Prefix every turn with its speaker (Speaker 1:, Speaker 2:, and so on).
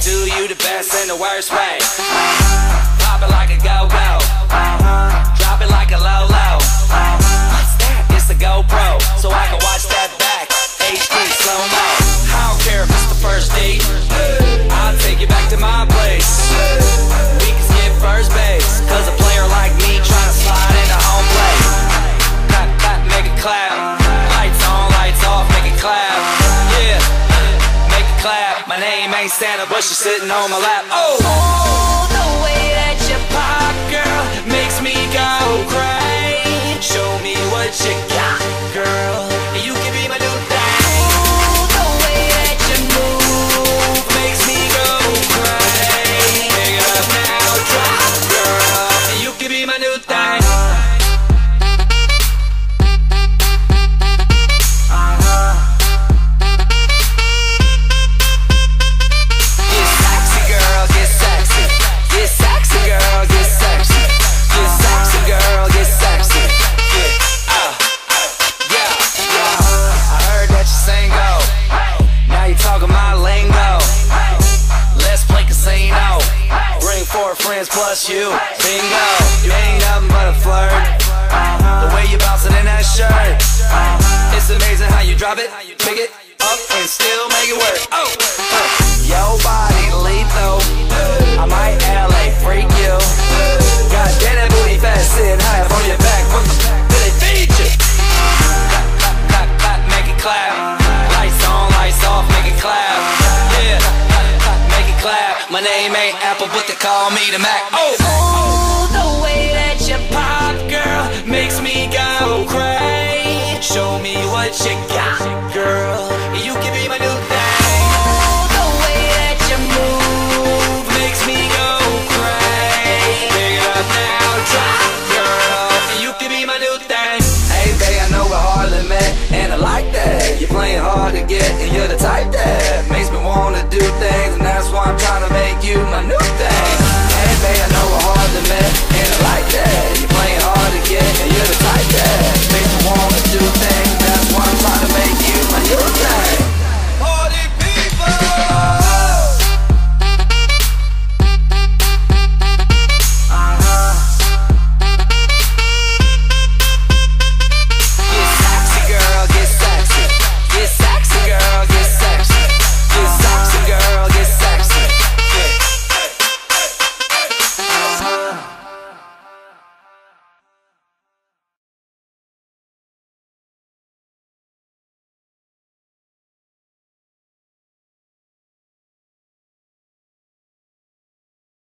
Speaker 1: do you the best in the worst way. Pop it like a go-go. Drop it like a low-low. What's that? It's the GoPro, so I can watch that back. HD slow-mo. I don't care if it's the first date. I'll take you back to my place. We can skip first base, cause a player like me trying to slide into home plate. Clap, clap, make it clap. Lights on, lights off, make it clap. Yeah, make it clap. My name ain't Santa, but she's sitting on my lap. Oh, the way that you pop, girl, makes me go crazy. Show me what you got, girl. You can be my new thing. The way that you move makes me go crazy. Pick it up now, drop, girl. You can be my new thing. Get sexy, girl, get sexy. Get sexy, girl, get sexy. Get sexy, girl, get sexy. I heard that you single. Now you talking my lingo. Let's play casino. Bring 4 friends plus you. Bingo. You ain't nothing but a flirt. The way you bounce it in that shirt. It's amazing how you drop it, pick it up, and still make it work. Oh, your body lethal. I might LA freak you. God damn that booty fat, sitting high up on your back. What the fuck do they feed you? Clap, clap, clap, make it clap. Lights on, lights off, make it clap. Yeah, clap, clap, make it clap. My name ain't Apple, but they call me the Mac. Oh.